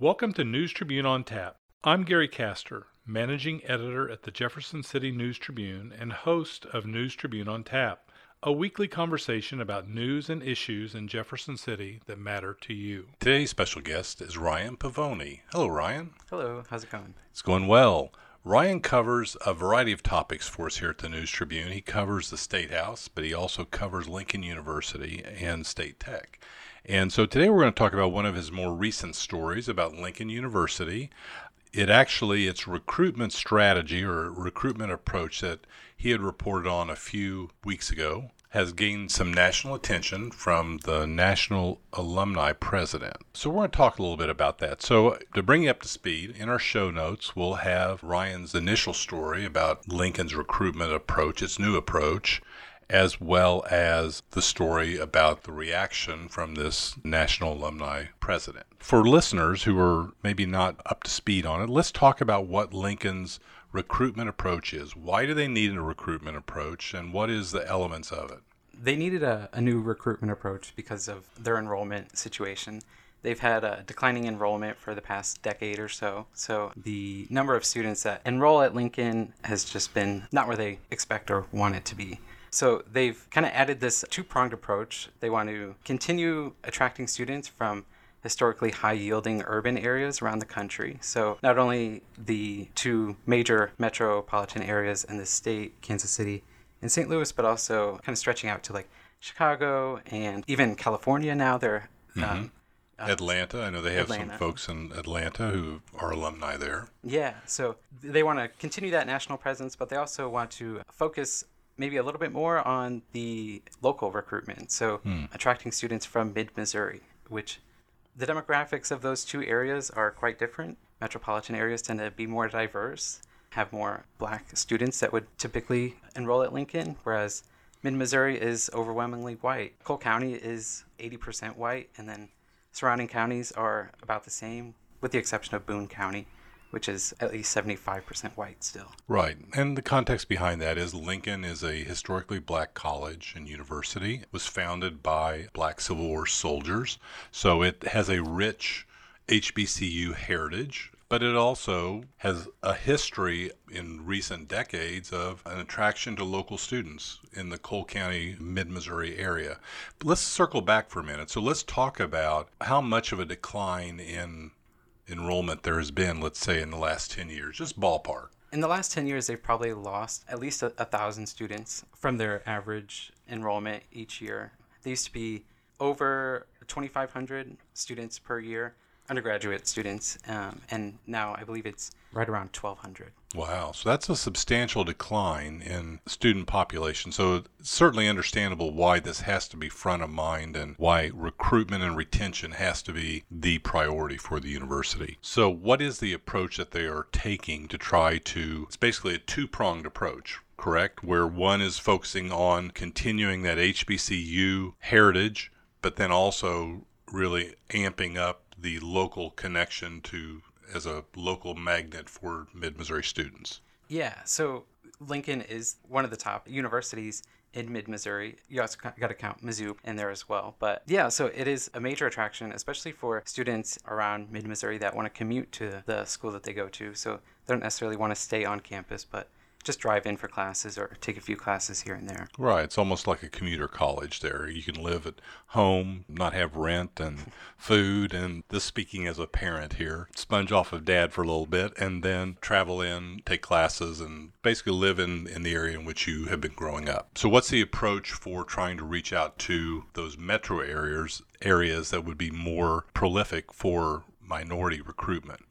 Welcome to News Tribune on Tap. I'm Gary Castor, Managing Editor at the Jefferson City News Tribune and host of News Tribune on Tap, a weekly conversation about news and issues in Jefferson City that matter to you. Today's special guest is Ryan Pavoni. Hello, Ryan. Hello, how's it going? It's going well. Ryan covers a variety of topics for us here at the News Tribune. He covers the State House, but he also covers Lincoln University and State Tech. And so today we're going to talk about one of his more recent stories about Lincoln University. It's recruitment strategy or recruitment approach that he had reported on a few weeks ago has gained some national attention from the National Alumni President. So we're going to talk a little bit about that. So to bring you up to speed, in our show notes, we'll have Ryan's initial story about Lincoln's recruitment approach, its new approach, as well as the story about the reaction from this National Alumni President. For listeners who are maybe not up to speed on it, let's talk about what Lincoln's recruitment approach is. Why do they need a recruitment approach, and what is the elements of it? They needed a new recruitment approach because of their enrollment situation. They've had a declining enrollment for the past decade or so. So the number of students that enroll at Lincoln has just been not where they expect or want it to be. So they've kind of added this two-pronged approach. They want to continue attracting students from historically high-yielding urban areas around the country. So not only the two major metropolitan areas in the state, Kansas City and St. Louis, but also kind of stretching out to like Chicago and even California now. They're Atlanta. I know they have Atlanta. some folks in Atlanta who are alumni there. Yeah, so they want to continue that national presence, but they also want to focus maybe a little bit more on the local recruitment. So attracting students from mid-Missouri, which the demographics of those two areas are quite different. Metropolitan areas tend to be more diverse, have more black students that would typically enroll at Lincoln, whereas mid-Missouri is overwhelmingly white. Cole County is 80% white, and then surrounding counties are about the same, with the exception of Boone County, which is at least 75% white still. Right. And the context behind that is Lincoln is a historically black college and university. It was founded by black Civil War soldiers. So it has a rich HBCU heritage, but it also has a history in recent decades of an attraction to local students in the Cole County, mid-Missouri area. But let's circle back for a minute. So let's talk about how much of a decline in enrollment there has been, let's say, in the last 10 years, just ballpark. In the last 10 years, they've probably lost at least 1,000 students from their average enrollment each year. They used to be over 2,500 students per year, undergraduate students, and now I believe it's right around 1,200. Wow. So that's a substantial decline in student population. So it's certainly understandable why this has to be front of mind and why recruitment and retention has to be the priority for the university. So what is the approach that they are taking to try to, it's basically a two-pronged approach, correct? Where one is focusing on continuing that HBCU heritage, but then also really amping up the local connection to as a local magnet for mid-Missouri students. Yeah, so Lincoln is one of the top universities in mid-Missouri. You also got to count Mizzou in there as well. But yeah, so it is a major attraction, especially for students around mid-Missouri that want to commute to the school that they go to. So they don't necessarily want to stay on campus, but just drive in for classes or take a few classes here and there. Right. It's almost like a commuter college there. You can live at home, not have rent and food, and this speaking as a parent here, sponge off of dad for a little bit, and then travel in, take classes, and basically live in the area in which you have been growing up. So what's the approach for trying to reach out to those metro areas that would be more prolific for minority recruitment?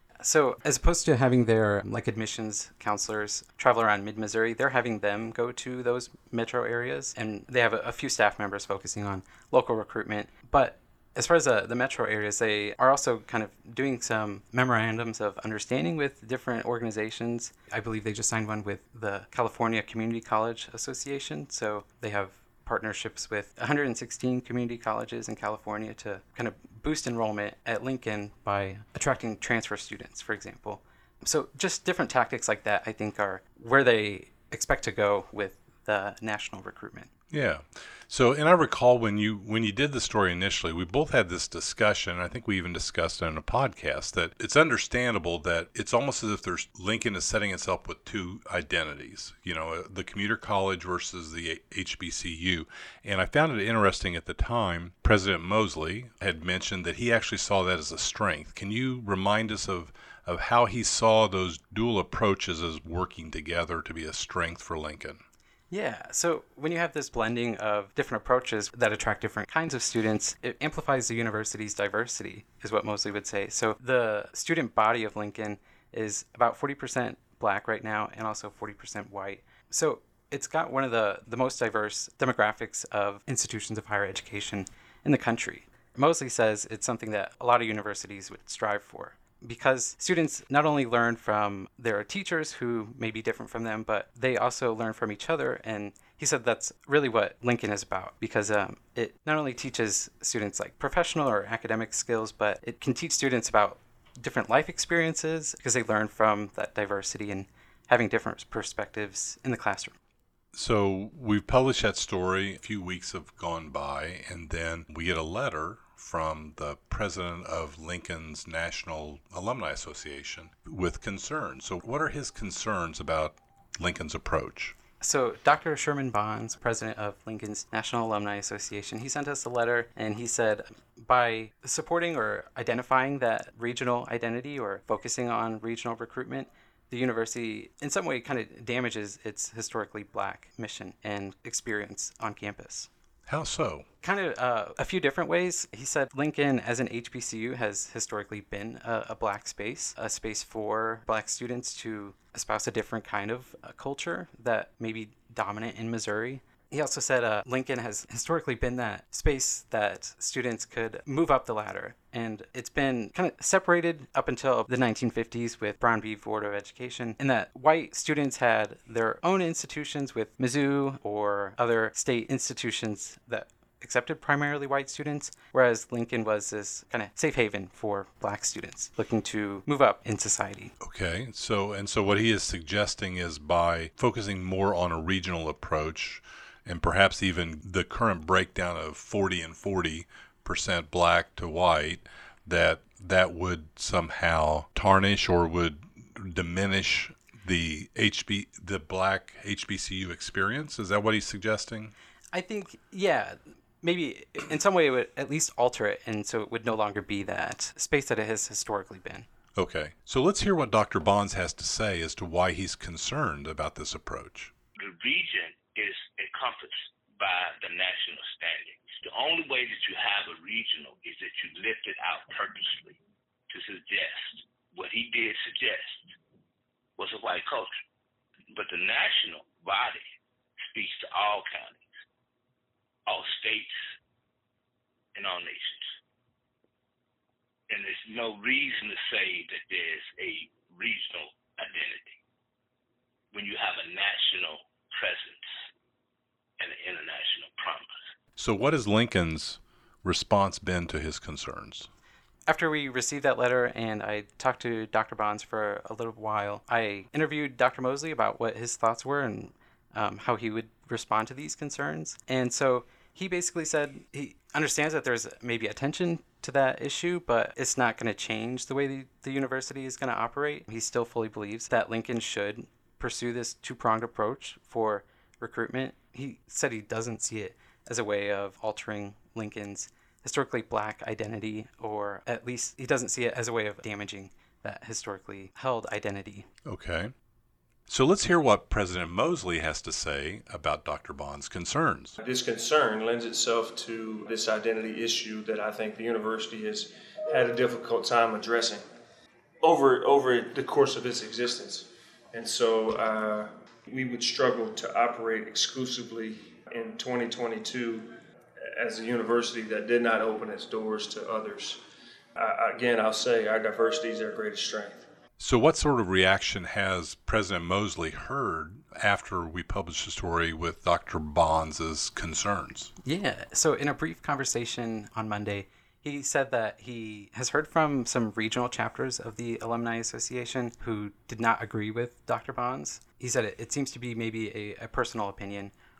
So as opposed to having their admissions counselors travel around mid-Missouri, they're having them go to those metro areas, and they have a few staff members focusing on local recruitment. But as far as the metro areas, they are also kind of doing some memorandums of understanding with different organizations. I believe they just signed one with the California Community College Association. So they have partnerships with 116 community colleges in California to kind of boost enrollment at Lincoln by attracting transfer students, for example. So just different tactics like that, I think, are where they expect to go with the national recruitment. Yeah. So, and I recall when you did the story initially, we both had this discussion. I think we even discussed it in a podcast that it's understandable that it's almost as if Lincoln is setting itself with two identities, the commuter college versus the HBCU. And I found it interesting at the time, President Mosley had mentioned that he actually saw that as a strength. Can you remind us of how he saw those dual approaches as working together to be a strength for Lincoln? Yeah, so when you have this blending of different approaches that attract different kinds of students, it amplifies the university's diversity, is what Mosley would say. So the student body of Lincoln is about 40% Black right now and also 40% white. So it's got one of the most diverse demographics of institutions of higher education in the country. Mosley says it's something that a lot of universities would strive for, because students not only learn from their teachers who may be different from them, but they also learn from each other. And he said that's really what Lincoln is about, because it not only teaches students like professional or academic skills, but it can teach students about different life experiences because they learn from that diversity and having different perspectives in the classroom. So we've published that story. A few weeks have gone by, and then we get a letter from the president of Lincoln's National Alumni Association with concerns. So what are his concerns about Lincoln's approach? So Dr. Sherman Bonds, president of Lincoln's National Alumni Association, he sent us a letter, and he said by supporting or identifying that regional identity or focusing on regional recruitment, the university in some way kind of damages its historically Black mission and experience on campus. How so? Kind of a few different ways. He said Lincoln, as an HBCU, has historically been a Black space, a space for Black students to espouse a different kind of culture that may be dominant in Missouri. He also said Lincoln has historically been that space that students could move up the ladder. And it's been kind of separated up until the 1950s with Brown v. Board of Education, in that white students had their own institutions with Mizzou or other state institutions that accepted primarily white students, whereas Lincoln was this kind of safe haven for Black students looking to move up in society. Okay, so what he is suggesting is by focusing more on a regional approach, and perhaps even the current breakdown of 40 and 40% Black to white, that would somehow tarnish or would diminish the Black HBCU experience? Is that what he's suggesting? I think, yeah, maybe in some way it would at least alter it, and so it would no longer be that space that it has historically been. Okay, so let's hear what Dr. Bonds has to say as to why he's concerned about this approach. The region is encompassed by the national standings. The only way that you have a regional is that you lift it out purposely to suggest what he did suggest was a white culture. But the national body speaks to all counties, all states, and all nations. And there's no reason to say that there's a regional identity when you have a national presence and an international promise. So what has Lincoln's response been to his concerns? After we received that letter and I talked to Dr. Bonds for a little while, I interviewed Dr. Mosley about what his thoughts were and how he would respond to these concerns. And so he basically said he understands that there's maybe attention to that issue, but it's not going to change the way the university is going to operate. He still fully believes that Lincoln should pursue this two-pronged approach for recruitment. He said he doesn't see it as a way of altering Lincoln's historically Black identity, or at least he doesn't see it as a way of damaging that historically held identity. Okay. So let's hear what President Mosley has to say about Dr. Bond's concerns. This concern lends itself to this identity issue that I think the university has had a difficult time addressing over the course of its existence. And so we would struggle to operate exclusively in 2022 as a university that did not open its doors to others. Again, I'll say our diversity is our greatest strength. So what sort of reaction has President Mosley heard after we published the story with Dr. Bonds' concerns? Yeah, so in a brief conversation on Monday, he said that he has heard from some regional chapters of the Alumni Association who did not agree with Dr. Bonds. He said it seems to be maybe a personal opinion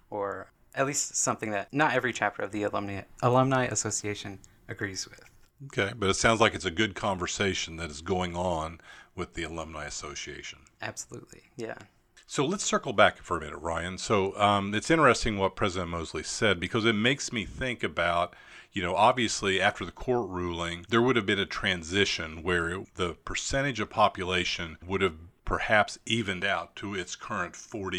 or at least something that not every chapter of the Alumni Association agrees with. Okay, but it sounds like it's a good conversation that is going on with the Alumni Association. Absolutely, yeah. So let's circle back for a minute, Ryan. So it's interesting what President Mosley said, because it makes me think about, obviously after the court ruling, there would have been a transition where the percentage of population would have perhaps evened out to its current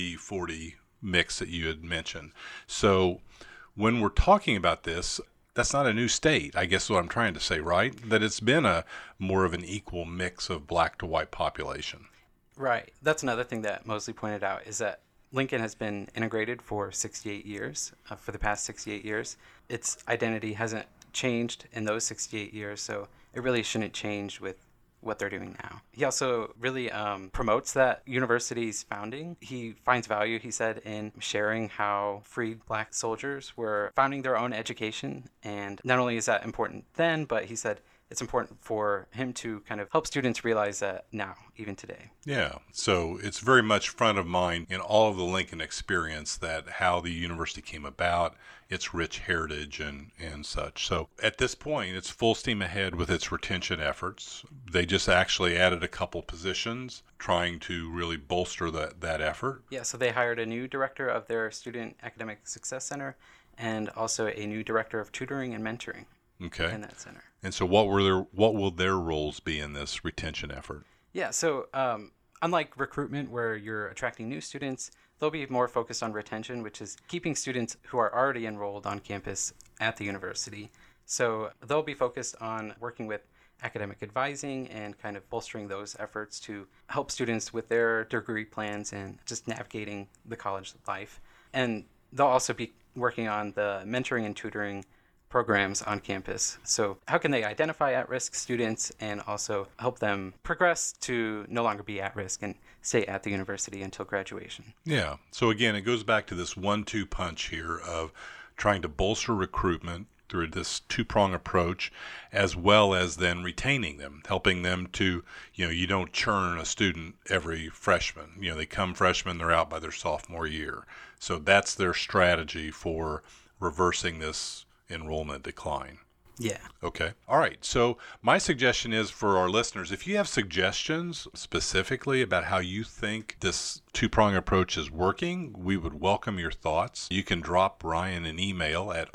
40-40 mix that you had mentioned. So when we're talking about this, that's not a new state, I guess what I'm trying to say, right? That it's been a more of an equal mix of black to white population. Right. That's another thing that Mosley pointed out, is that Lincoln has been integrated for 68 years, for the past 68 years. Its identity hasn't changed in those 68 years, so it really shouldn't change with what they're doing now. He also really promotes that university's founding. He finds value, he said, in sharing how freed black soldiers were founding their own education. And not only is that important then, but he said it's important for him to kind of help students realize that now, even today. Yeah, so it's very much front of mind in all of the Lincoln experience, that how the university came about, its rich heritage and such. So at this point, it's full steam ahead with its retention efforts. They just actually added a couple positions, trying to really bolster that effort. Yeah, so they hired a new director of their Student Academic Success Center and also a new director of tutoring and mentoring. Okay. In that center. And so what will their roles be in this retention effort? Yeah, so unlike recruitment where you're attracting new students, they'll be more focused on retention, which is keeping students who are already enrolled on campus at the university. So they'll be focused on working with academic advising and kind of bolstering those efforts to help students with their degree plans and just navigating the college life. And they'll also be working on the mentoring and tutoring programs on campus. So how can they identify at-risk students and also help them progress to no longer be at risk and stay at the university until graduation? Yeah. So again, it goes back to this 1-2 punch here of trying to bolster recruitment through this two-prong approach, as well as then retaining them, helping them to, you don't churn a student every freshman. They come freshmen, they're out by their sophomore year. So that's their strategy for reversing this enrollment decline. Yeah. Okay. All right. So my suggestion is for our listeners, if you have suggestions specifically about how you think this two-prong approach is working, we would welcome your thoughts. You can drop Ryan an email at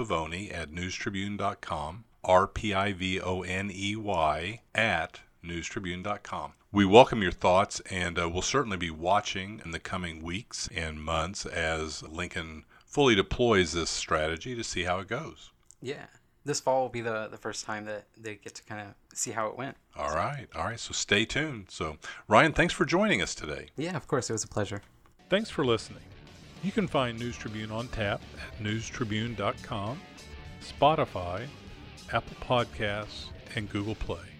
rpivoney@newstribune.com, rpivoney@newstribune.com. We welcome your thoughts, and we'll certainly be watching in the coming weeks and months as Lincoln fully deploys this strategy to see how it goes. Yeah. This fall will be the first time that they get to kind of see how it went. All right. So stay tuned. So, Ryan, thanks for joining us today. Yeah, of course. It was a pleasure. Thanks for listening. You can find News Tribune on tap at newstribune.com, Spotify, Apple Podcasts, and Google Play.